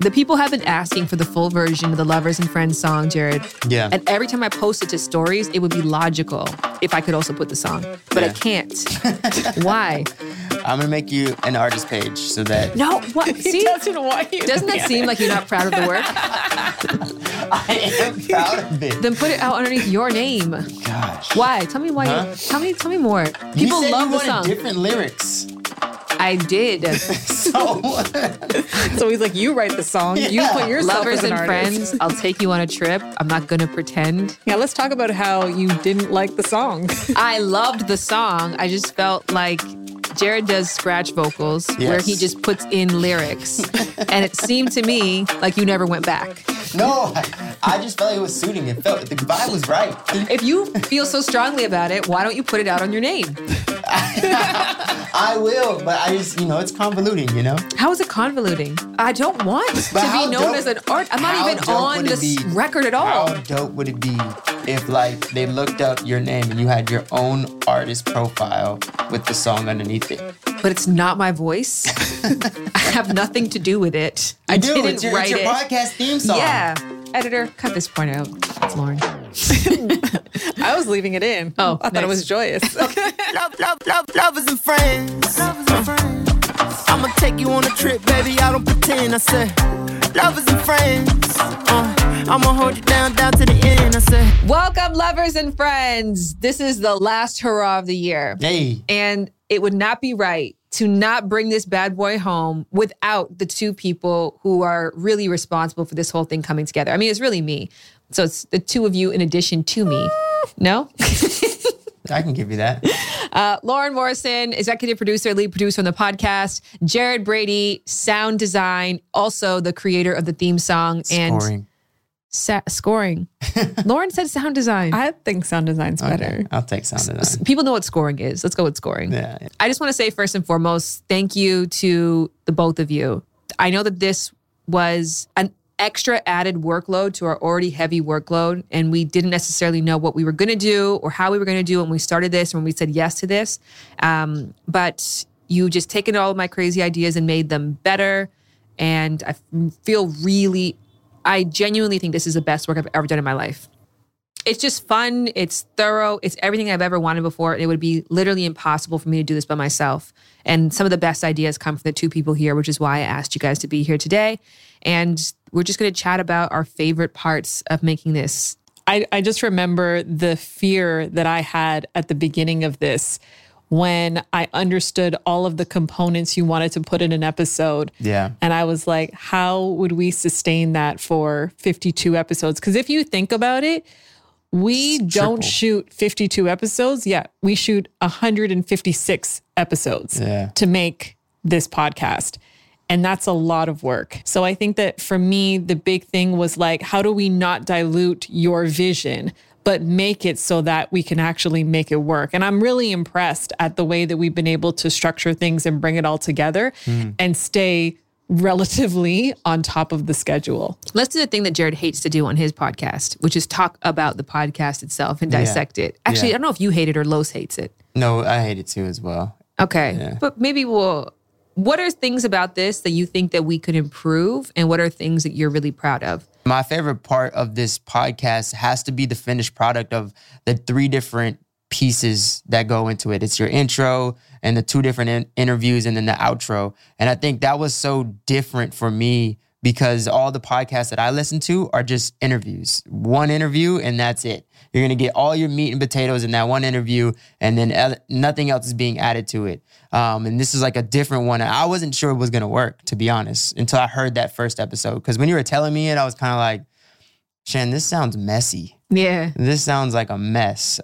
The people have been asking for the full version of the Lovers and Friends song, Jared. Yeah. And every time I post it to stories, it would be logical if I could also put the song. But I can't. Why? I'm going to make you an artist page so that... No, what? See? Doesn't want you. Doesn't that seem like you're not proud of the work? I am proud of it. Then put it out underneath your name. Gosh. Why? Tell me why. Huh? Tell me more. People you said love you the wanted song. different lyrics. I did. So So he's like, you write the song. You Yeah. put yourself Lovers as an and artist. Friends. I'll take you on a trip. I'm not gonna pretend. Yeah, let's talk about how you didn't like the song. I loved the song. I just felt like Jared does scratch vocals where he just puts in lyrics. And it seemed to me like you never went back. no, I just felt like it was suiting. It felt the vibe was right. If you feel so strongly about it, why don't you put it out on your name? I will, but I just, it's convoluting, How is it convoluting? I don't want to how be known dope- as an art. I'm not how even dope on would it this be? record at all. How dope would it be if, they looked up your name and you had your own artist profile with the song underneath it? But it's not my voice. I have nothing to do with it. I didn't it's your write it. podcast theme song. Yeah. Editor, cut this part out. It's Lauren. I was leaving it in. Oh, I thought it nice. was joyous. Lovers and friends. I'ma take you on a trip, baby. I don't pretend. I said, lovers and friends. I'ma hold you down to the end. I said, Welcome, lovers and friends. This is the last hurrah of the year. Hey. And it would not be right to not bring this bad boy home without the two people who are really responsible for this whole thing coming together. I mean, it's really me. So it's the two of you in addition to me. No? I can give you that. Lauren Morrison, executive producer, lead producer on the podcast. Jared Brady, sound design, also the creator of the theme song. Scoring. And scoring. Lauren said sound design. I think sound design's better. Okay, I'll take sound design. People know what scoring is. Let's go with scoring. Yeah. I just want to say first and foremost, thank you to the both of you. I know that this was an extra added workload to our already heavy workload, and we didn't necessarily know what we were going to do or how we were going to do it when we started this, when we said yes to this. But you just taken all of my crazy ideas and made them better. And I I genuinely think this is the best work I've ever done in my life. It's just fun. It's thorough. It's everything I've ever wanted before. And it would be literally impossible for me to do this by myself. And some of the best ideas come from the two people here, which is why I asked you guys to be here today. And we're just going to chat about our favorite parts of making this. I just remember the fear that I had at the beginning of this when I understood all of the components you wanted to put in an episode. Yeah. And I was like, how would we sustain that for 52 episodes? Because if you think about it, we don't shoot 52 episodes. Yeah, we shoot 156 episodes to make this podcast. And that's a lot of work. So I think that for me, the big thing was like, how do we not dilute your vision, but make it so that we can actually make it work? And I'm really impressed at the way that we've been able to structure things and bring it all together and stay relatively on top of the schedule. Let's do the thing that Jared hates to do on his podcast, which is talk about the podcast itself and dissect it. Actually, I don't know if you hate it or Los hates it. No, I hate it too as well. Okay. Yeah. But maybe what are things about this that you think that we could improve? And what are things that you're really proud of? My favorite part of this podcast has to be the finished product of the 3 different pieces that go into it. It's your intro and the 2 different interviews and then the outro. And I think that was so different for me because all the podcasts that I listen to are just interviews. One interview and that's it. You're going to get all your meat and potatoes in that one interview and then nothing else is being added to it. And this is like a different one. I wasn't sure it was going to work, to be honest, until I heard that first episode. Because when you were telling me it, I was kind of like, Shan, this sounds messy. Yeah. This sounds like a mess.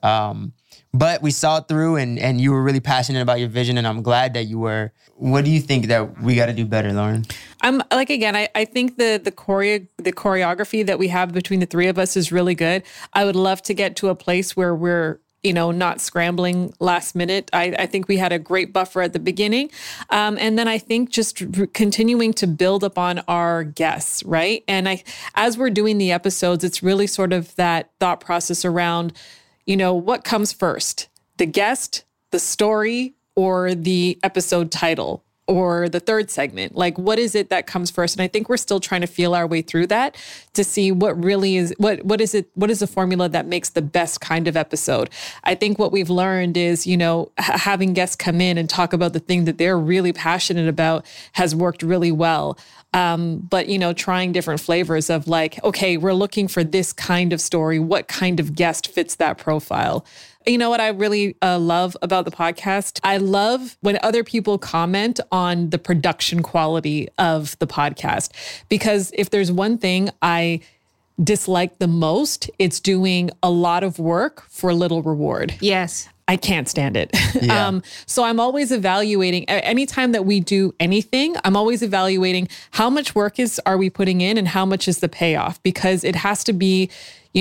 But we saw it through and you were really passionate about your vision and I'm glad that you were. What do you think that we got to do better, Lauren? I'm like, again, I think the choreography that we have between the 3 of us is really good. I would love to get to a place where we're, not scrambling last minute. I think we had a great buffer at the beginning. And then I think just continuing to build upon our guests, right? And as we're doing the episodes, it's really sort of that thought process around, what comes first, the guest, the story, or the episode title, or the third segment? Like, what is it that comes first? And I think we're still trying to feel our way through that to see what really is, what is the formula that makes the best kind of episode. I think what we've learned is, having guests come in and talk about the thing that they're really passionate about has worked really well. But, trying different flavors of like, okay, we're looking for this kind of story. What kind of guest fits that profile? You know what I really love about the podcast? I love when other people comment on the production quality of the podcast, because if there's one thing I dislike the most, it's doing a lot of work for little reward. Yes. I can't stand it. Yeah. So I'm always evaluating, anytime that we do anything, I'm always evaluating how much work are we putting in and how much is the payoff, because it has to be,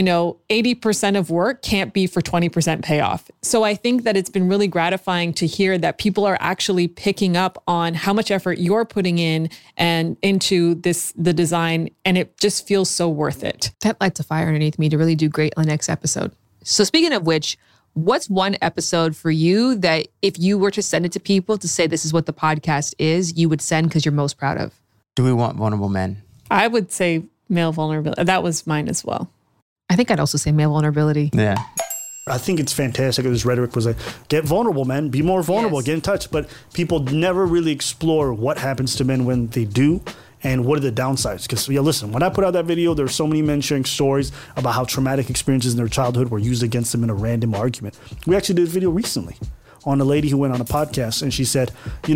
80% of work can't be for 20% payoff. So I think that it's been really gratifying to hear that people are actually picking up on how much effort you're putting in and into the design. And it just feels so worth it. That lights a fire underneath me to really do great on the next episode. So speaking of which, what's one episode for you that if you were to send it to people to say this is what the podcast is, you would send because you're most proud of? Do we want vulnerable men? I would say male vulnerability. That was mine as well. I think I'd also say male vulnerability. Yeah. I think it's fantastic. This rhetoric was like, get vulnerable, man. Be more vulnerable. Yes. Get in touch. But people never really explore what happens to men when they do and what are the downsides. Because, listen, when I put out that video, there were so many men sharing stories about how traumatic experiences in their childhood were used against them in a random argument. We actually did a video recently on a lady who went on a podcast, and she said,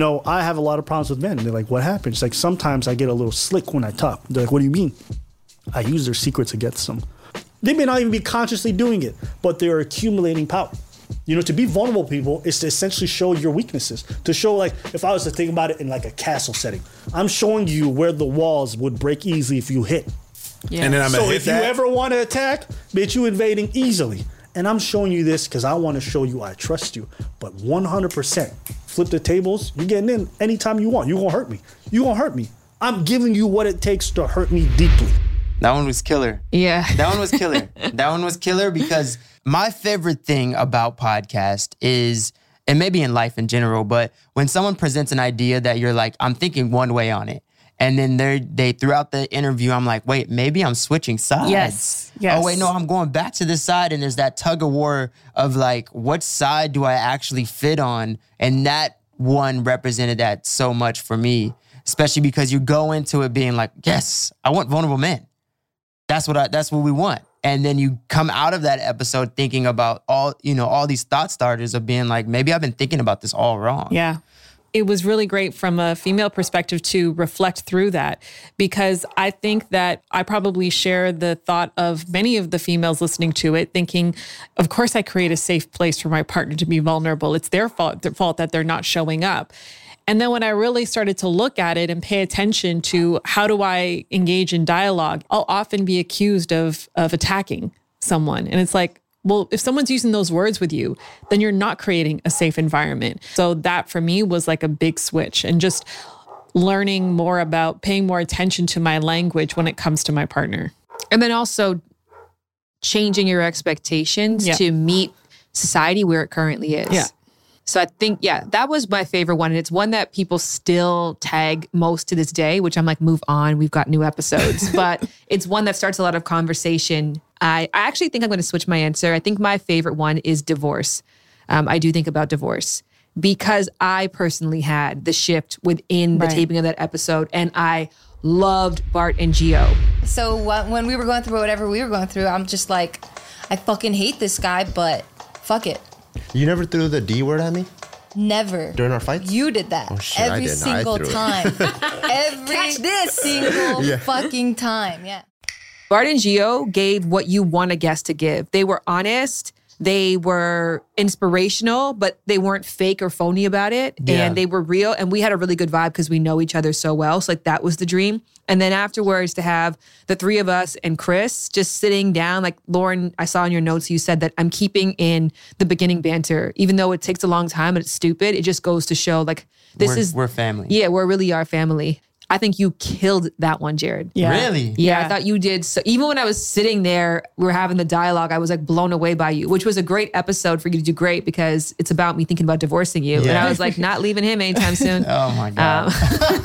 I have a lot of problems with men. And they're like, what happened? She's like, sometimes I get a little slick when I talk. They're like, what do you mean? I use their secrets against them. They may not even be consciously doing it, but they're accumulating power. To be vulnerable, people, is to essentially show your weaknesses. To show, like, if I was to think about it in like a castle setting, I'm showing you where the walls would break easily if you hit. Yeah. And then I'm gonna hit if that. you ever want to attack, bitch, you invading easily. And I'm showing you this because I want to show you I trust you. But 100%, flip the tables, you're getting in anytime you want. You're going to hurt me. You're going to hurt me. I'm giving you what it takes to hurt me deeply. That one was killer. Yeah. That one was killer. That one was killer because my favorite thing about podcast is, and maybe in life in general, but when someone presents an idea that you're like, I'm thinking one way on it. And then they throughout the interview, I'm like, wait, maybe I'm switching sides. Yes. Oh, wait, no, I'm going back to this side. And there's that tug of war of like, what side do I actually fit on? And that one represented that so much for me, especially because you go into it being like, yes, I want vulnerable men. That's what we want. And then you come out of that episode thinking about all these thought starters of being like, maybe I've been thinking about this all wrong. Yeah. It was really great from a female perspective to reflect through that, because I think that I probably share the thought of many of the females listening to it, thinking, of course I create a safe place for my partner to be vulnerable. It's their fault that they're not showing up. And then when I really started to look at it and pay attention to how do I engage in dialogue, I'll often be accused of attacking someone. And it's like, well, if someone's using those words with you, then you're not creating a safe environment. So that for me was like a big switch, and just learning more about paying more attention to my language when it comes to my partner. And then also changing your expectations to meet society where it currently is. Yeah. So I think, that was my favorite one. And it's one that people still tag most to this day, which I'm like, move on. We've got new episodes. But it's one that starts a lot of conversation. I actually think I'm going to switch my answer. I think my favorite one is divorce. I do think about divorce because I personally had the shift within the taping of that episode. And I loved Bart and Gio. So when we were going through whatever we were going through, I'm just like, I fucking hate this guy, but fuck it. You never threw the D word at me? Never. During our fights? You did that. Oh, shit, I every didn't. I single threw it. time. Every single fucking time. Yeah. Bart and Gio gave what you want a guest to give. They were honest. They were inspirational, but they weren't fake or phony about it. Yeah. And they were real. And we had a really good vibe because we know each other so well. So like that was the dream. And then afterwards to have the three of us and Chris just sitting down, like Lauren, I saw in your notes, you said that I'm keeping in the beginning banter, even though it takes a long time and it's stupid. It just goes to show like we're family. Yeah, we really are family. I think you killed that one, Jared. Yeah. Really? Yeah, I thought you did. So even when I was sitting there, we were having the dialogue, I was like blown away by you, which was a great episode for you to do great because it's about me thinking about divorcing you. And I was like, not leaving him anytime soon. Oh my God.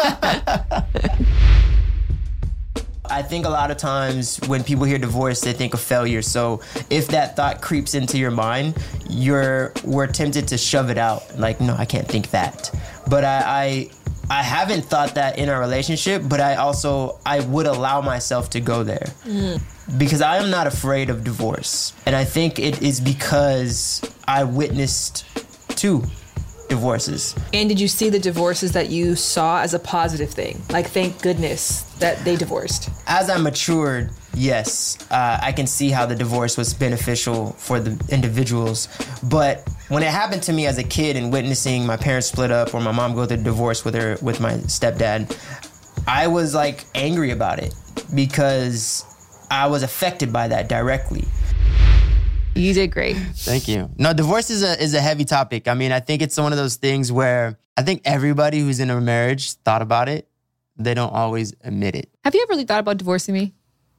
I think a lot of times when people hear divorce, they think of failure. So if that thought creeps into your mind, we're tempted to shove it out. Like, no, I can't think that. But I haven't thought that in our relationship, but I would allow myself to go there. Because I am not afraid of divorce. And I think it is because I witnessed 2 divorces. And did you see the divorces that you saw as a positive thing? Like, thank goodness that they divorced. As I matured, yes, I can see how the divorce was beneficial for the individuals. But when it happened to me as a kid and witnessing my parents split up or my mom go through a divorce with my stepdad, I was like angry about it because I was affected by that directly. You did great. Thank you. No, divorce is a heavy topic. I mean, I think it's one of those things where I think everybody who's in a marriage thought about it. They don't always admit it. Have you ever really thought about divorcing me?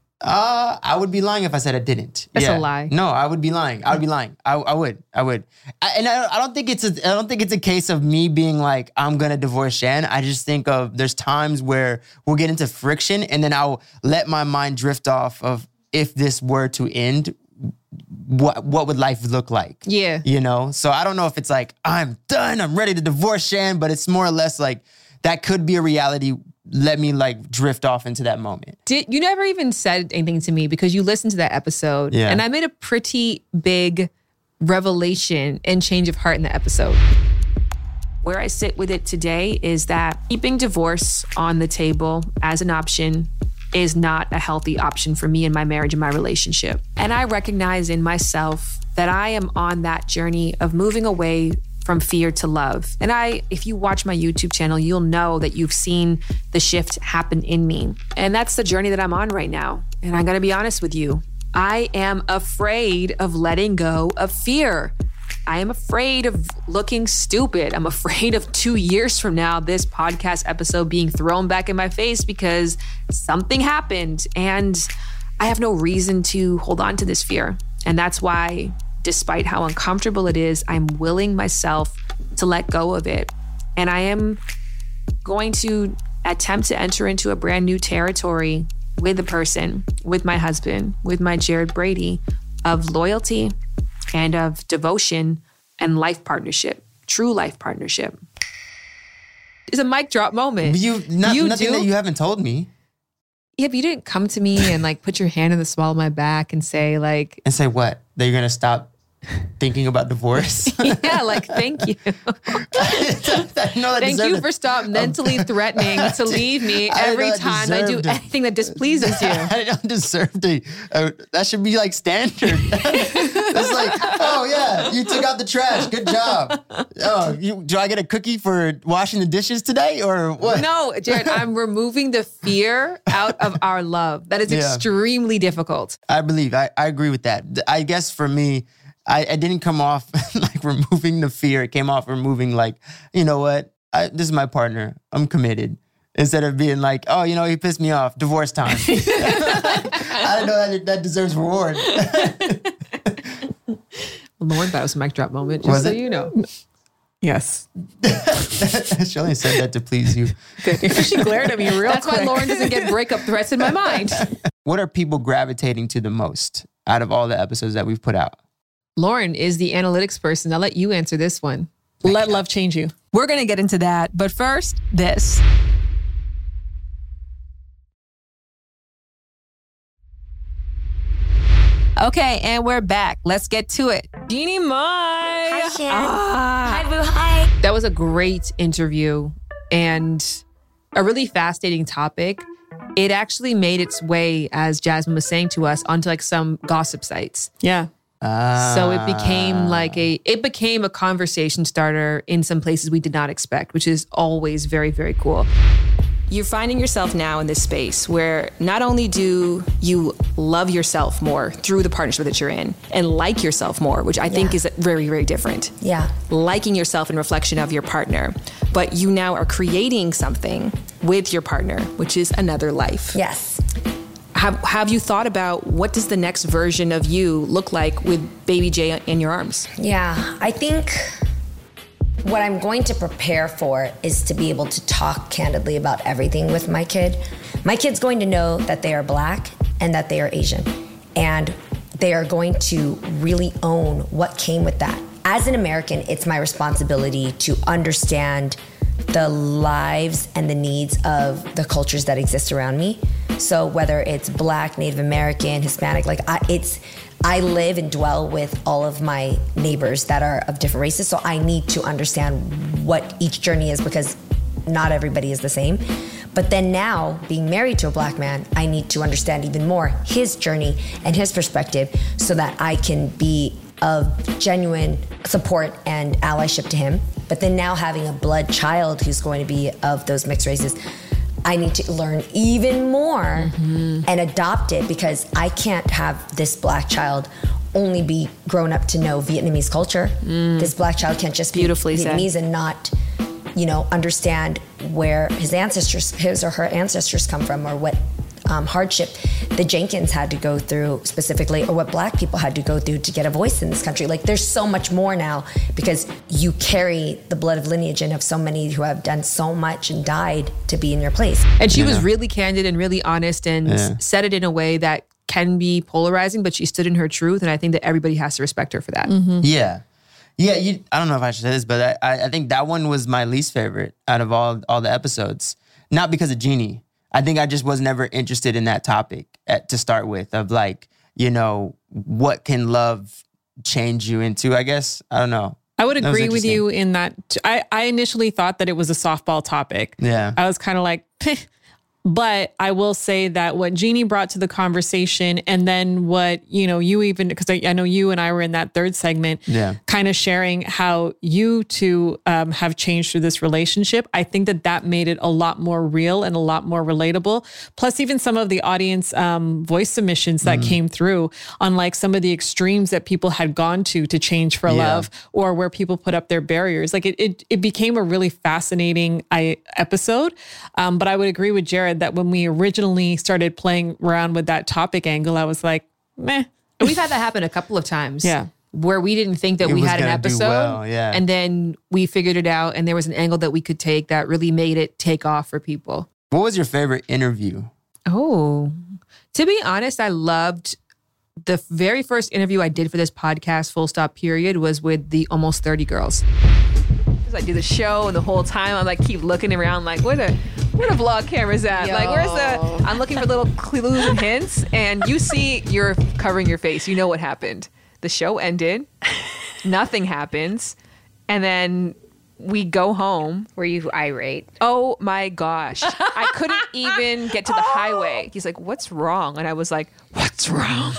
I would be lying if I said I didn't. That's a lie. No, I would be lying. I would be lying. I would. I don't think it's a case of me being like, I'm going to divorce Shan. I just think of there's times where we'll get into friction and then I'll let my mind drift off of if this were to end, what would life look like? Yeah. You know? So I don't know if it's like, I'm done, I'm ready to divorce Shan, but it's more or less like that could be a reality. Let me like drift off into that moment. You never even said anything to me because you listened to that episode. Yeah. And I made a pretty big revelation and change of heart in the episode. Where I sit with it today is that keeping divorce on the table as an option is not a healthy option for me in my marriage and my relationship. And I recognize in myself that I am on that journey of moving away from fear to love. And if you watch my YouTube channel, you'll know that you've seen the shift happen in me. And that's the journey that I'm on right now. And I'm gonna be honest with you. I am afraid of letting go of fear. I am afraid of looking stupid. I'm afraid of 2 years from now, this podcast episode being thrown back in my face because something happened and I have no reason to hold on to this fear. And that's why, despite how uncomfortable it is, I'm willing myself to let go of it. And I am going to attempt to enter into a brand new territory with a person, with my husband, with my Jared Brady, of loyalty and of devotion and life partnership, true life partnership. It's a mic drop moment. Nothing that you haven't told me. Yeah, but you didn't come to me and like put your hand in the small of my back and say like... And say what? That you're going to stop thinking about divorce? Yeah, like, thank you. Thank you for stop mentally threatening to leave me every time I do anything that displeases you. I don't deserve to. That should be like standard. It's like, oh yeah, you took out the trash. Good job. Oh, do I get a cookie for washing the dishes today or what? No, Jared, I'm removing the fear out of our love. That is extremely difficult. I believe. I agree with that. I guess for me, I didn't come off like removing the fear. It came off removing like, you know what? This is my partner. I'm committed. Instead of being like, oh, you know, he pissed me off. Divorce time. I don't know that deserves reward. Lauren thought it was a mic drop moment, just so you know. Yes. She only said that to please you. She glared at me real That's quick. why Lauren doesn't get breakup threats in my mind. What are people gravitating to the most out of all the episodes that we've put out? Lauren is the analytics person. I'll let you answer this one. Let love change you. We're going to get into that. But first, this. Okay, and we're back. Let's get to it. Jeannie Mai. Hi, Shan. Hi, Boo. Hi. That was a great interview and a really fascinating topic. It actually made its way, as Jasmine was saying to us, onto like some gossip sites. Yeah. So it became a conversation starter in some places we did not expect, which is always very, very cool. You're finding yourself now in this space where not only do you love yourself more through the partnership that you're in and like yourself more, which I think is very, very different. Yeah. Liking yourself in reflection of your partner, but you now are creating something with your partner, which is another life. Yes. Have you thought about what does the next version of you look like with baby Jay in your arms? Yeah, I think what I'm going to prepare for is to be able to talk candidly about everything with my kid. My kid's going to know that they are Black and that they are Asian. And they are going to really own what came with that. As an American, it's my responsibility to understand the lives and the needs of the cultures that exist around me. So whether it's Black, Native American, Hispanic, I live and dwell with all of my neighbors that are of different races. So I need to understand what each journey is because not everybody is the same. But then now, being married to a Black man, I need to understand even more his journey and his perspective so that I can be of genuine support and allyship to him. But then now having a blood child who's going to be of those mixed races, I need to learn even more and adopt it because I can't have this Black child only be grown up to know Vietnamese culture. This Black child can't just be Vietnamese and not, understand where his or her ancestors come from or what hardship the Jenkins had to go through specifically or what Black people had to go through to get a voice in this country. Like there's so much more now because you carry the blood of lineage and of so many who have done so much and died to be in your place. And she was really candid and really honest and said it in a way that can be polarizing, but she stood in her truth. And I think that everybody has to respect her for that. Yeah. Yeah, I don't know if I should say this, but I think that one was my least favorite out of all the episodes. Not because of Jeannie. I think I just was never interested in that topic to start with of what can love change you into, I guess. I don't know. I would agree with you in that. I initially thought that it was a softball topic. Yeah. I was kind of like, but I will say that what Jeannie brought to the conversation and then what, you even, because I know you and I were in that third segment, kind of sharing how you two have changed through this relationship. I think that made it a lot more real and a lot more relatable. Plus even some of the audience voice submissions that came through on like some of the extremes that people had gone to change for love or where people put up their barriers. Like it became a really fascinating episode. But I would agree with Jared that when we originally started playing around with that topic angle, I was like, meh. We've had that happen a couple of times. Yeah. Where we didn't think that we had an episode. Yeah. And then we figured it out and there was an angle that we could take that really made it take off for people. What was your favorite interview? Oh, to be honest, I loved the very first interview I did for this podcast, full stop period, was with the Almost 30 girls. I do the show and the whole time I'm like keep looking around like where the vlog cameras at? Yo. Like I'm looking for little clues and hints and you see you're covering your face. You know what happened. The show ended. Nothing happens. And then we go home. Were you irate? Oh my gosh. I couldn't even get to the highway. He's like, what's wrong? And I was like, what's wrong?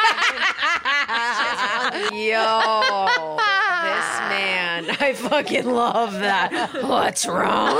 Yo, this man. I fucking love that. What's wrong?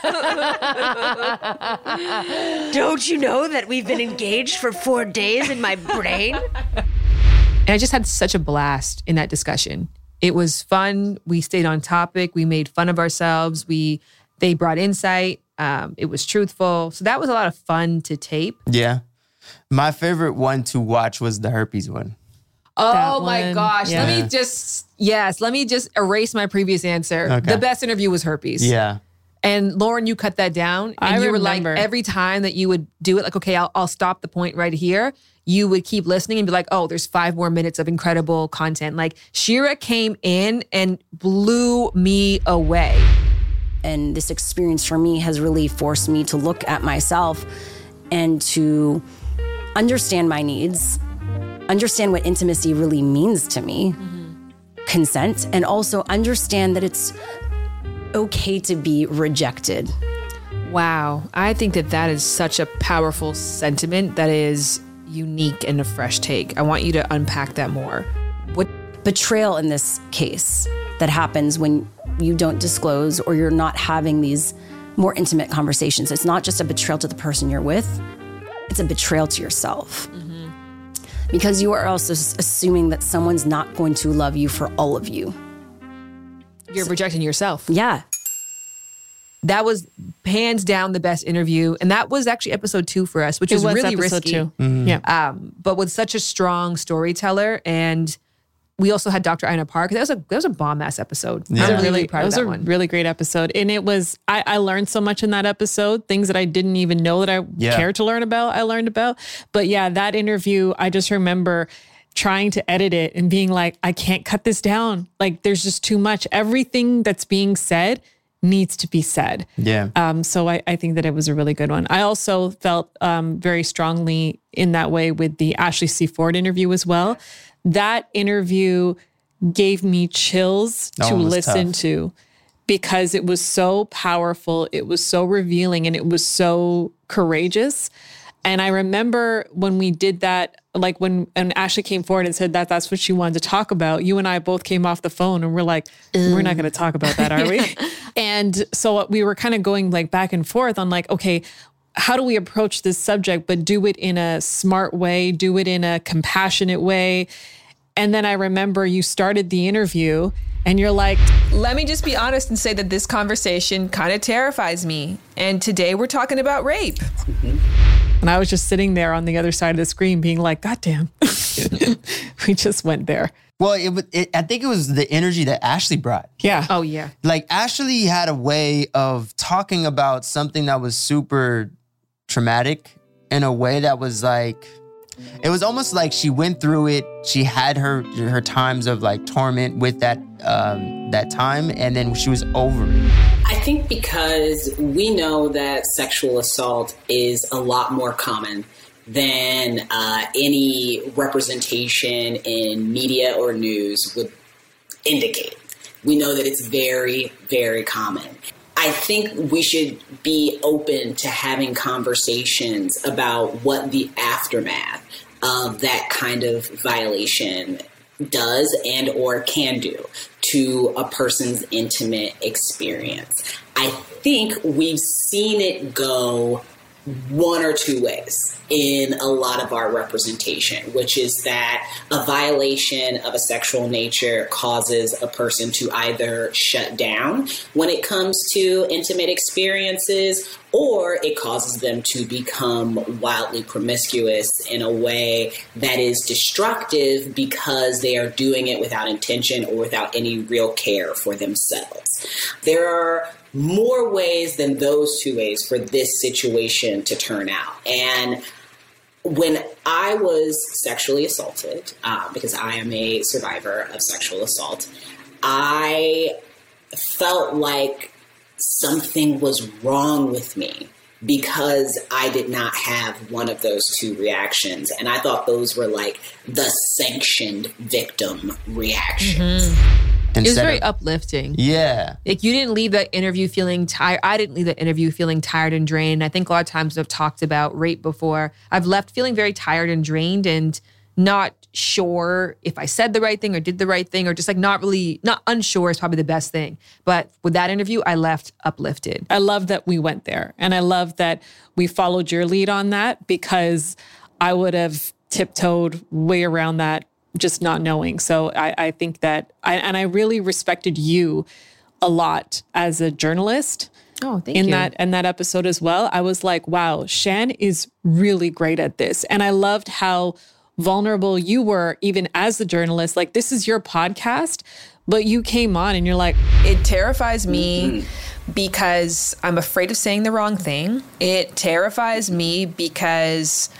Don't you know that we've been engaged for 4 days in my brain? And I just had such a blast in that discussion. It was fun. We stayed on topic. We made fun of ourselves. They brought insight. It was truthful. So that was a lot of fun to tape. Yeah. My favorite one to watch was the herpes one. Oh my gosh. Yeah. Let me just erase my previous answer. Okay. The best interview was herpes. Yeah. And Lauren, you cut that down. And I you were remember. like, every time that you would do it, like, okay, I'll stop the point right here. You would keep listening and be like, oh, there's 5 more minutes of incredible content. Like Shira came in and blew me away. And this experience for me has really forced me to look at myself and to understand my needs, understand what intimacy really means to me, consent, and also understand that it's okay to be rejected. Wow. I think that is such a powerful sentiment that is unique and a fresh take. I want you to unpack that more. What Betrayal in this case that happens when you don't disclose or you're not having these more intimate conversations. It's not just a betrayal to the person you're with, it's a betrayal to yourself. Because you are also assuming that someone's not going to love you for all of you. you're rejecting yourself. Yeah. that was hands down the best interview. And that was actually episode 2 for us, which is really risky. 2. Yeah. But with such a strong storyteller. And we also had Dr. Ina Park. That was a bomb-ass episode. Yeah. I'm really proud of that one. It was a really great episode. And it was, I learned so much in that episode, things that I didn't even know that I cared to learn about, I learned about. But yeah, that interview, I just remember trying to edit it and being like, I can't cut this down. Like, there's just too much. Everything that's being said needs to be said. Yeah. So I think that it was a really good one. I also felt very strongly in that way with the Ashley C. Ford interview as well. That interview gave me chills to listen to because it was so powerful. It was so revealing and it was so courageous. And I remember when we did that, like when Ashley came forward and said that that's what she wanted to talk about, you and I both came off the phone and we're like, we're not going to talk about that, are we? And so we were kind of going like back and forth on like, okay, how do we approach this subject, but do it in a smart way, do it in a compassionate way? And then I remember you started the interview and you're like, let me just be honest and say that this conversation kind of terrifies me. And today we're talking about rape. And I was just sitting there on the other side of the screen being like, God damn, we just went there. Well, I think it was the energy that Ashley brought. Yeah. Oh, yeah. Like Ashley had a way of talking about something that was super traumatic in a way that was like, it was almost like she went through it. She had her times of like torment with that time, and then she was over it. I think because we know that sexual assault is a lot more common than any representation in media or news would indicate. We know that it's very, very common. I think we should be open to having conversations about what the aftermath of that kind of violation does and or can do to a person's intimate experience. I think we've seen it go one or two ways in a lot of our representation, which is that a violation of a sexual nature causes a person to either shut down when it comes to intimate experiences, or it causes them to become wildly promiscuous in a way that is destructive because they are doing it without intention or without any real care for themselves. There are more ways than those two ways for this situation to turn out. And when I was sexually assaulted, because I am a survivor of sexual assault, I felt like something was wrong with me because I did not have one of those two reactions. And I thought those were like the sanctioned victim reactions. It was very uplifting. Yeah. Like you didn't leave that interview feeling tired. I didn't leave that interview feeling tired and drained. I think a lot of times I've talked about rape before. I've left feeling very tired and drained and not sure if I said the right thing or did the right thing, or just like not unsure is probably the best thing. But with that interview, I left uplifted. I love that we went there. And I love that we followed your lead on that, because I would have tiptoed way around that just not knowing. So I think that, I really respected you a lot as a journalist. Oh, thank you. In that episode as well. I was like, wow, Shan is really great at this. And I loved how vulnerable you were even as the journalist. Like, this is your podcast, but you came on and you're like, it terrifies me because I'm afraid of saying the wrong thing. It terrifies me because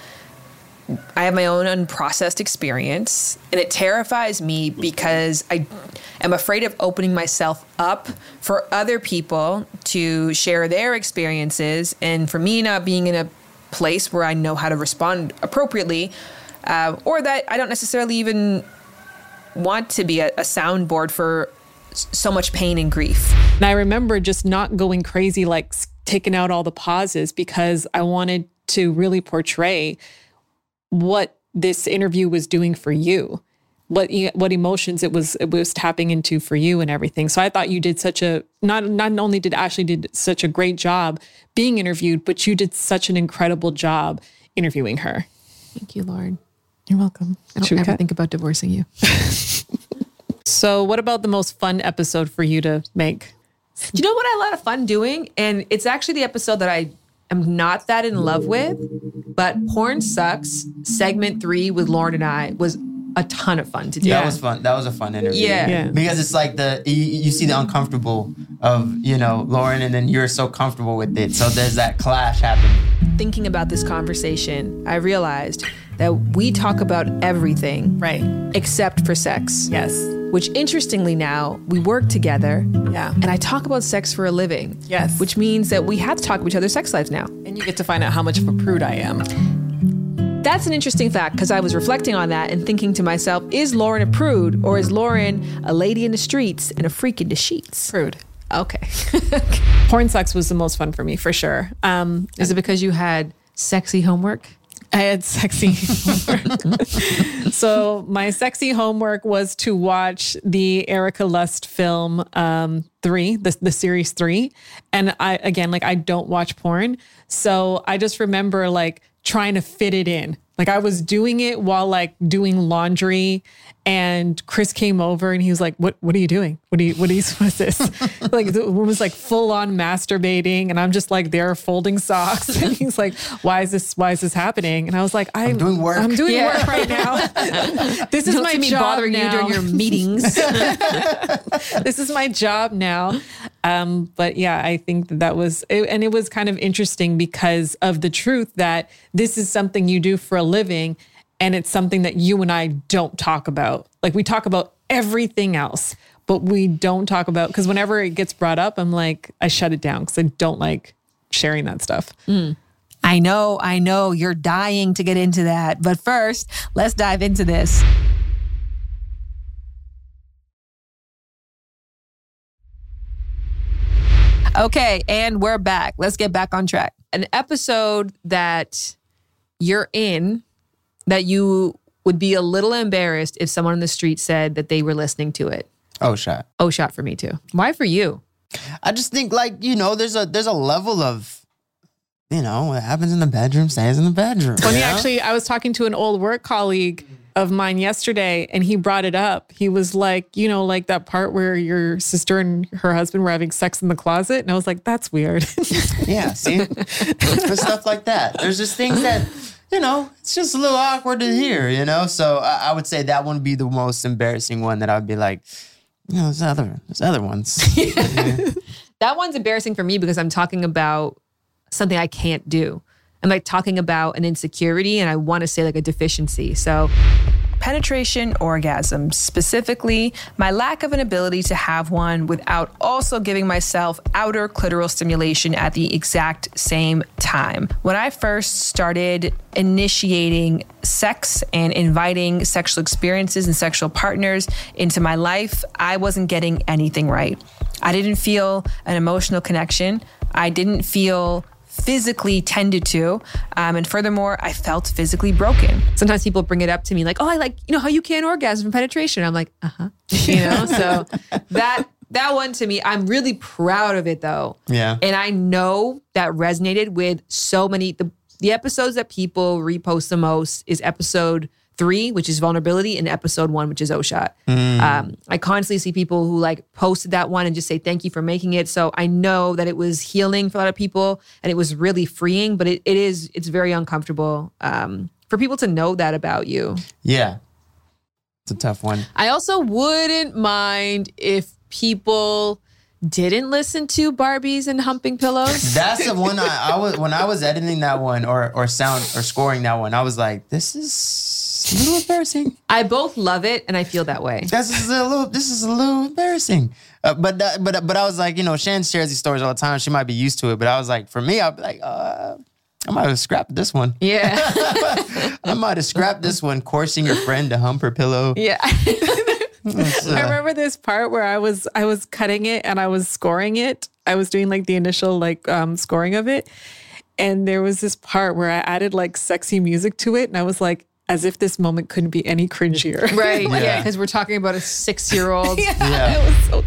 I have my own unprocessed experience, and it terrifies me because I am afraid of opening myself up for other people to share their experiences, and for me not being in a place where I know how to respond appropriately, or that I don't necessarily even want to be a soundboard for so much pain and grief. And I remember just not going crazy, like taking out all the pauses, because I wanted to really portray what this interview was doing for you, what emotions it was tapping into for you and everything. So I thought you did such a, not only did Ashley did such a great job being interviewed, but you did such an incredible job interviewing her. Thank you, Lauren. You're welcome. I don't ever think about divorcing you. So what about the most fun episode for you to make? Do you know what I had a lot of fun doing? And it's actually the episode that I am not that in love with, but Porn Sucks, segment 3 with Lauren and I was a ton of fun to do. That was fun. That was a fun interview. Yeah. Because it's like you see the uncomfortable of, Lauren, and then you're so comfortable with it. So there's that clash happening. Thinking about this conversation, I realized that we talk about everything. Right. Except for sex. Yes. Which interestingly now, we work together. Yeah. And I talk about sex for a living. Yes. Which means that we have to talk about each other's sex lives now. And you get to find out how much of a prude I am. That's an interesting fact because I was reflecting on that and thinking to myself, is Lauren a prude or is Lauren a lady in the streets and a freak in the sheets? Prude. Okay. Porn Sucks was the most fun for me, for sure. Is it because you had sexy homework? I had sexy homework. So my sexy homework was to watch the Erika Lust film 3, the series 3. And I don't watch porn. So I just remember trying to fit it in. I was doing it while doing laundry, and Chris came over and he was like, what are you doing? What is this? The woman was full on masturbating, and I'm just there folding socks. And he's like, why is this happening? And I was like, I'm doing work. I'm doing work right now. This is my job bothering now. you during your meetings. This is my job now. But yeah, I think that was, and it was kind of interesting because of the truth that this is something you do for a living, and it's something that you and I don't talk about. We talk about everything else, but we don't talk about, because whenever it gets brought up, I'm like, I shut it down because I don't like sharing that stuff. I know, you're dying to get into that. But first, let's dive into this. Okay, and we're back. Let's get back on track. An episode that you're in that you would be a little embarrassed if someone on the street said that they were listening to it. Oh, shot. Oh, shot for me too. Why for you? I just think there's a level of, what happens in the bedroom stays in the bedroom. Funny, actually, I was talking to an old work colleague of mine yesterday, and he brought it up. He was like, that part where your sister and her husband were having sex in the closet. And I was like, that's weird. Yeah, see? For stuff like that. There's just things that, it's just a little awkward to hear, So I would say that would be the most embarrassing one that I'd be like, there's other ones. That one's embarrassing for me because I'm talking about something I can't do. I'm talking about an insecurity, and I want to say a deficiency. So penetration orgasm, specifically my lack of an ability to have one without also giving myself outer clitoral stimulation at the exact same time. When I first started initiating sex and inviting sexual experiences and sexual partners into my life, I wasn't getting anything right. I didn't feel an emotional connection. I didn't feel physically tended to. And furthermore, I felt physically broken. Sometimes people bring it up to me like, oh, I like, how you can't orgasm from penetration. I'm like, so that one to me, I'm really proud of it though. Yeah. And I know that resonated with so many, the episodes that people repost the most is episode 3, which is vulnerability, and episode 1, which is O-Shot. I constantly see people who posted that one and just say, thank you for making it. So I know that it was healing for a lot of people and it was really freeing, but it's very uncomfortable for people to know that about you. Yeah. It's a tough one. I also wouldn't mind if people didn't listen to Barbies and humping pillows. That's the one I was when I was editing that one or scoring that one, I was like, this is a little embarrassing. I both love it and I feel that way. This is a little embarrassing. But I was like, Shan shares these stories all the time. She might be used to it, but I was like, for me, I'd be like, I might have scrapped this one. Yeah. I might have scrapped this one, coercing your friend to hump her pillow. Yeah. I remember this part where I was cutting it and I was scoring it. I was doing the initial scoring of it. And there was this part where I added sexy music to it. And I was like, as if this moment couldn't be any cringier. Right. Yeah. Because we're talking about a 6-year-old. Yeah. It was so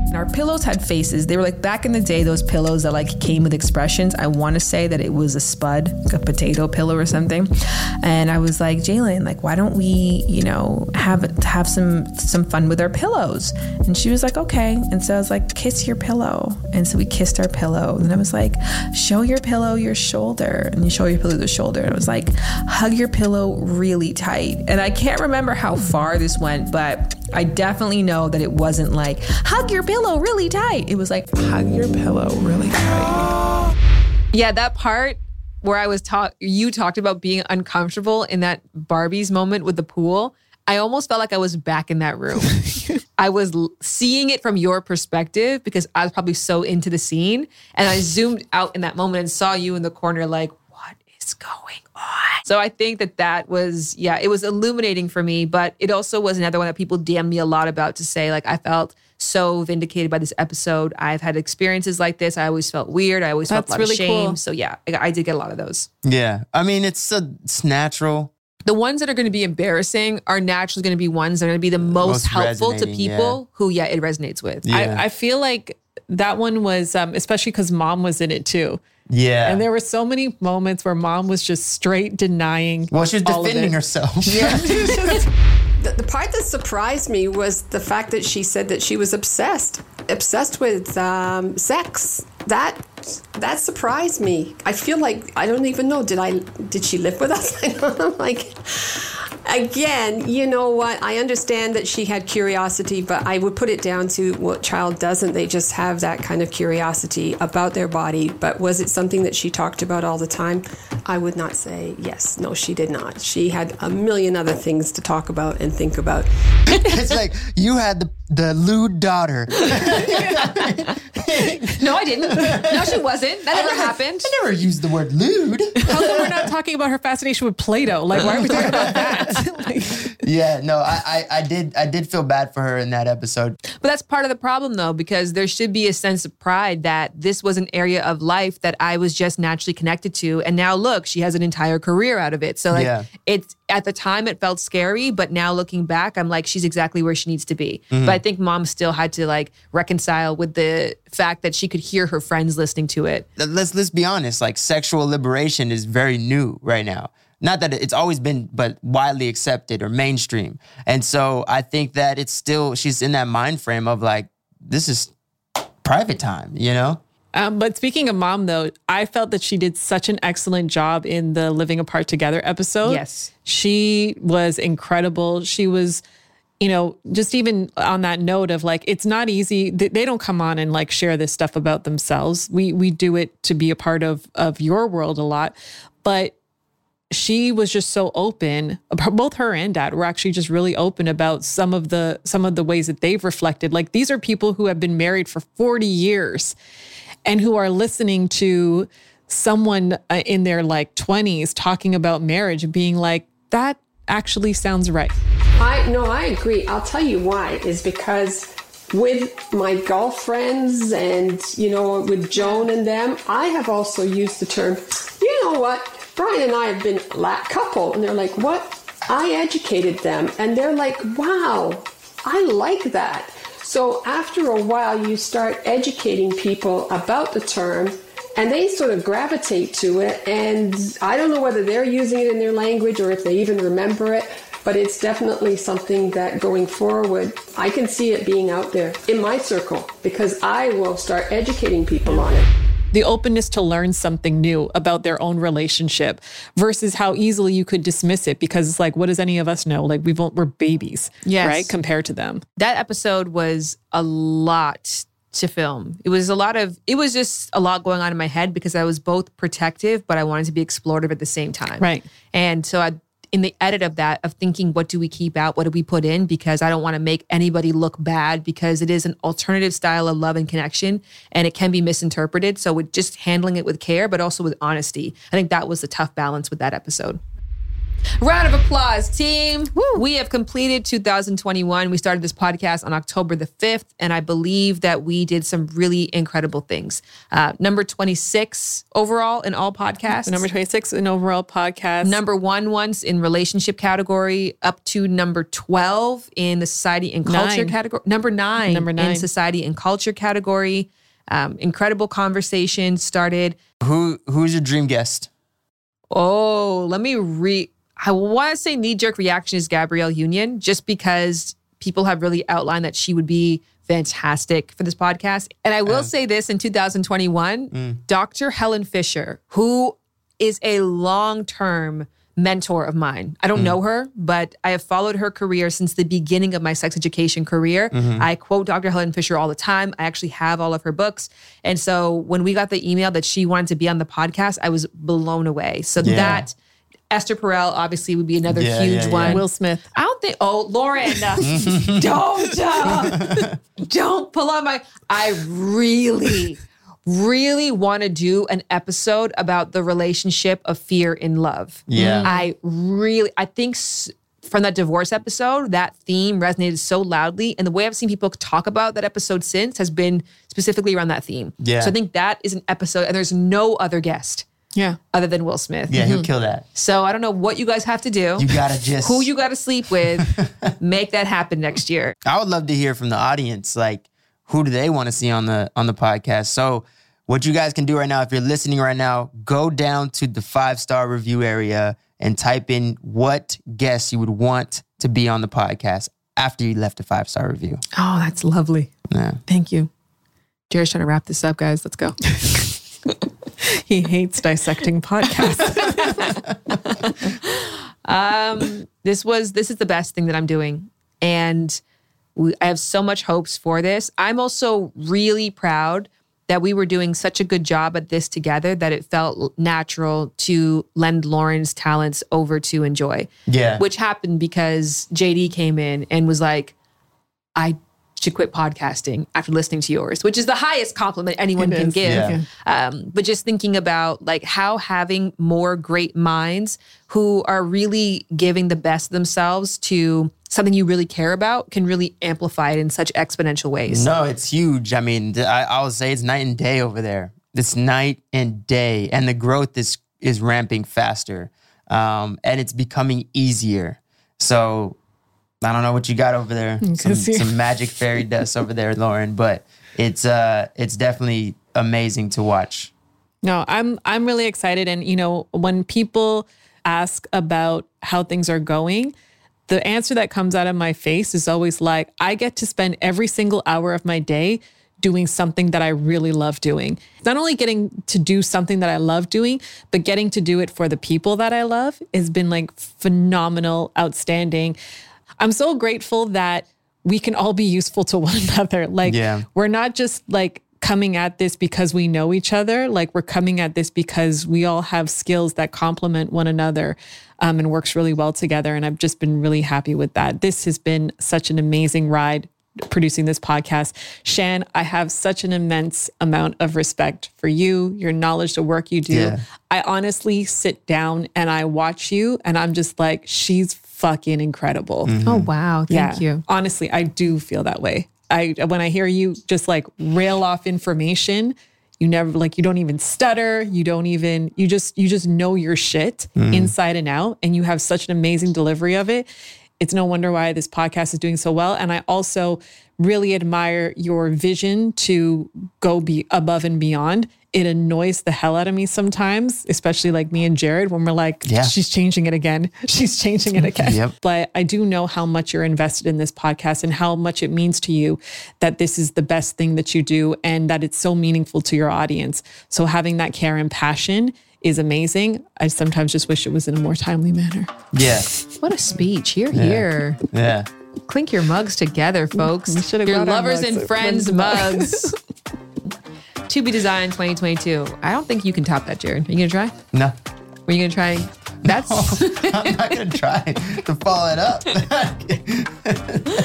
And our pillows had faces. They were like, back in the day, those pillows that like came with expressions. I want to say that it was a spud, like a potato pillow or something. And I was like, Jalen, like, why don't we, have some fun with our pillows? And she was like, okay. And so I was like, kiss your pillow. And so we kissed our pillow. And I was like, show your pillow your shoulder. And you show your pillow the shoulder. And I was like, hug your pillow really tight. And I can't remember how far this went, but I definitely know that it wasn't like, hug your pillow really tight. It was like, hug your pillow really tight. Yeah, that part where you talked about being uncomfortable in that Barbie's moment with the pool. I almost felt like I was back in that room. I was seeing it from your perspective because I was probably so into the scene. And I zoomed out in that moment and saw you in the corner like, what is going on? So I think that was, it was illuminating for me, but it also was another one that people DM'd me a lot about to say, like, I felt so vindicated by this episode. I've had experiences like this. I always felt weird. I always felt a lot of shame. Cool. So yeah, I did get a lot of those. Yeah. I mean, it's natural. The ones that are going to be embarrassing are naturally going to be ones that are going to be the most helpful to people who, it resonates with. Yeah. I feel like that one was, especially because Mom was in it too. Yeah. And there were so many moments where Mom was just straight denying. Well, she was defending herself. Yeah. The part that surprised me was the fact that she said that she was obsessed with sex. That surprised me. I feel like, I don't even know, did she live with us? I don't know, like, again, you know what? I understand that she had curiosity, but I would put it down to what child doesn't. They just have that kind of curiosity about their body. But was it something that she talked about all the time? I would not say yes. No, she did not. She had a million other things to talk about and think about. It's like, you had the lewd daughter. No, I didn't. No, she wasn't. That never happened. I never used the word lewd. How come we're not talking about her fascination with Play-Doh? Like, why are we talking about that? Yeah, no, I did feel bad for her in that episode. But that's part of the problem, though, because there should be a sense of pride that this was an area of life that I was just naturally connected to. And now look, she has an entire career out of it. So it's, at the time it felt scary, but now looking back, I'm like, she's exactly where she needs to be. Mm-hmm. But I think Mom still had to like reconcile with the fact that she could hear her friends listening to it. Let's be honest, like sexual liberation is very new right now. Not that it's always been, but widely accepted or mainstream. And so I think that it's still, she's in that mind frame of like, this is private time, you know? But speaking of Mom, though, I felt that she did such an excellent job in the Living Apart Together episode. Yes. She was incredible. She was, just even on that note of like, it's not easy. They don't come on and like share this stuff about themselves. We do it to be a part of your world a lot. But she was just so open. Both her and Dad were actually just really open about some of the ways that they've reflected. Like, these are people who have been married for 40 years and who are listening to someone in their like 20s talking about marriage and being like, that actually sounds right. I agree. I'll tell you why, is because with my girlfriends and, with Joan and them, I have also used the term, you know what, Brian and I have been a couple. And they're like, what? I educated them. And they're like, wow, I like that. So after a while, you start educating people about the term and they sort of gravitate to it. And I don't know whether they're using it in their language or if they even remember it, but it's definitely something that going forward, I can see it being out there in my circle because I will start educating people on it. The openness to learn something new about their own relationship versus how easily you could dismiss it because it's like, what does any of us know? Like, we're babies, right? Compared to them. That episode was a lot to film. It was just a lot going on in my head because I was both protective, but I wanted to be explorative at the same time. Right. And so in the edit of that, of thinking, what do we keep out? What do we put in? Because I don't want to make anybody look bad because it is an alternative style of love and connection and it can be misinterpreted. So with just handling it with care, but also with honesty. I think that was the tough balance with that episode. Round of applause, team. Woo. We have completed 2021. We started this podcast on October the 5th, and I believe that we did some really incredible things. Number 26 overall in all podcasts. Number 26 in overall podcasts. Number 1 once in relationship category, up to number 12 in the society and culture category. Number 9 in society and culture category. Incredible conversation started. Who's your dream guest? Oh, let me I want to say knee-jerk reaction is Gabrielle Union, just because people have really outlined that she would be fantastic for this podcast. And I will say this, in 2021, Dr. Helen Fisher, who is a long-term mentor of mine. I don't know her, but I have followed her career since the beginning of my sex education career. I quote Dr. Helen Fisher all the time. I actually have all of her books. And so when we got the email that she wanted to be on the podcast, I was blown away. So that... Esther Perel obviously would be another huge one. Will Smith. I don't think. Oh, Lauren, don't pull on my. I really want to do an episode about the relationship of fear and love. Yeah, I think from that divorce episode, that theme resonated so loudly, and the way I've seen people talk about that episode since has been specifically around that theme. Yeah, so I think that is an episode, and there's no other guest. Yeah. Other than Will Smith. Yeah, he'll kill that. So I don't know what you guys have to do. You gotta just... Who you gotta sleep with. Make that happen next year. I would love to hear from the audience. Like, who do they want to see on the podcast? So what you guys can do right now, if you're listening right now, go down to the 5-star review area and type in what guest you would want to be on the podcast after you left a 5-star review. Oh, that's lovely. Yeah. Thank you. Jared's trying to wrap this up, guys. Let's go. He hates dissecting podcasts. This is the best thing that I'm doing. And I have so much hopes for this. I'm also really proud that we were doing such a good job at this together that it felt natural to lend Lauren's talents over to Enjoy. Yeah. Which happened because JD came in and was like, I should quit podcasting after listening to yours, which is the highest compliment anyone can give. Yeah. But just thinking about like how having more great minds who are really giving the best of themselves to something you really care about can really amplify it in such exponential ways. No, it's huge. I mean, I would say it's night and day over there. It's night and day, and the growth is ramping faster, and it's becoming easier. So I don't know what you got over there. Some magic fairy dust over there, Lauren, but it's definitely amazing to watch. No, I'm really excited. And you know, when people ask about how things are going, the answer that comes out of my face is always like, I get to spend every single hour of my day doing something that I really love doing. Not only getting to do something that I love doing, but getting to do it for the people that I love has been like phenomenal, outstanding. I'm so grateful that we can all be useful to one another. Like, we're not just like coming at this because we know each other. Like, we're coming at this because we all have skills that complement one another and works really well together. And I've just been really happy with that. This has been such an amazing ride producing this podcast. Shan, I have such an immense amount of respect for you, your knowledge, the work you do. Yeah. I honestly sit down and I watch you and I'm just like, she's fucking incredible. Mm-hmm. Oh, wow. Thank you. Honestly, I do feel that way. When I hear you just like rail off information, you never like, you don't even stutter. You just know your shit inside and out. And you have such an amazing delivery of it. It's no wonder why this podcast is doing so well. And I also really admire your vision to go be above and beyond. It annoys the hell out of me sometimes, especially like me and Jared, when we're like, she's changing it again. She's changing it again. Yep. But I do know how much you're invested in this podcast and how much it means to you that this is the best thing that you do and that it's so meaningful to your audience. So having that care and passion is amazing. I sometimes just wish it was in a more timely manner. Yeah. What a speech. Here. Yeah. Clink your mugs together, folks. Your lovers and friends mugs. To be designed 2022. I don't think you can top that, Jared. Are you going to try? No. Were you going to try? That's... I'm not going to try to follow it up.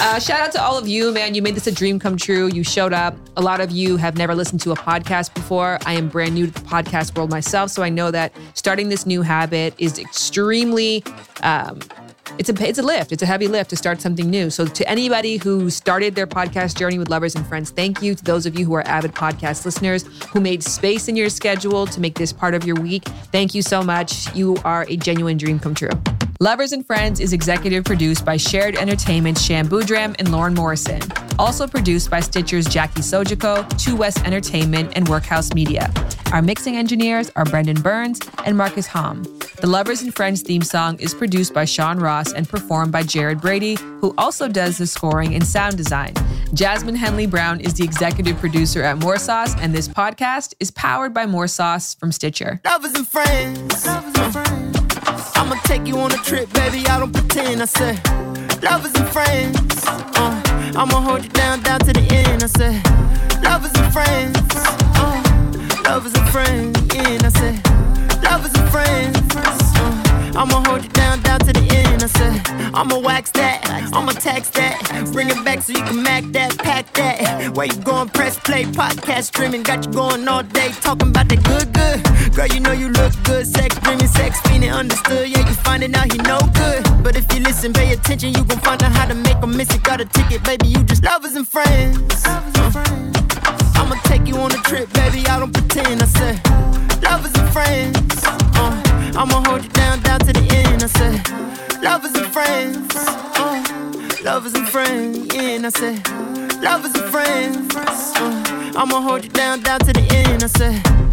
Shout out to all of you, man. You made this a dream come true. You showed up. A lot of you have never listened to a podcast before. I am brand new to the podcast world myself, so I know that starting this new habit is extremely, it's a lift. It's a heavy lift to start something new. So to anybody who started their podcast journey with Lovers and Friends, thank you. To those of you who are avid podcast listeners who made space in your schedule to make this part of your week, thank you so much. You are a genuine dream come true. Lovers and Friends is executive produced by Shared Entertainment's Sham Boudram and Lauren Morrison. Also produced by Stitcher's Jackie Sojiko, Two West Entertainment, and Workhouse Media. Our mixing engineers are Brendan Burns and Marcus Hom. The Lovers and Friends theme song is produced by Sean Ross and performed by Jared Brady, who also does the scoring and sound design. Jasmine Henley Brown is the executive producer at More Sauce, and this podcast is powered by More Sauce from Stitcher. Lovers and friends. I'ma take you on a trip, baby, I don't pretend. I said, lovers and friends. I'ma hold you down to the end. I said, lovers and friends. Lovers and friends. Yeah, I said, lovers and friends. I'ma hold you down to the end. I said, I'ma wax that, I'ma tax that, bring it back so you can mac that, pack that. Where you going? Press play, podcast streaming, got you going all day, talking about that good. Girl, you know you look good, sex dreaming, sex feeling understood. Yeah, you finding out he no good, but if you listen, pay attention, you gon' find out how to make him miss it. Got a ticket, baby, you just lovers and friends. I'ma take you on a trip, baby, I don't pretend. I said, lovers and friends. I'ma hold you down to the end. I said, lovers and friends. Lovers and friends. Yeah, and I said, lovers and friends. I'ma hold you down to the end. I said,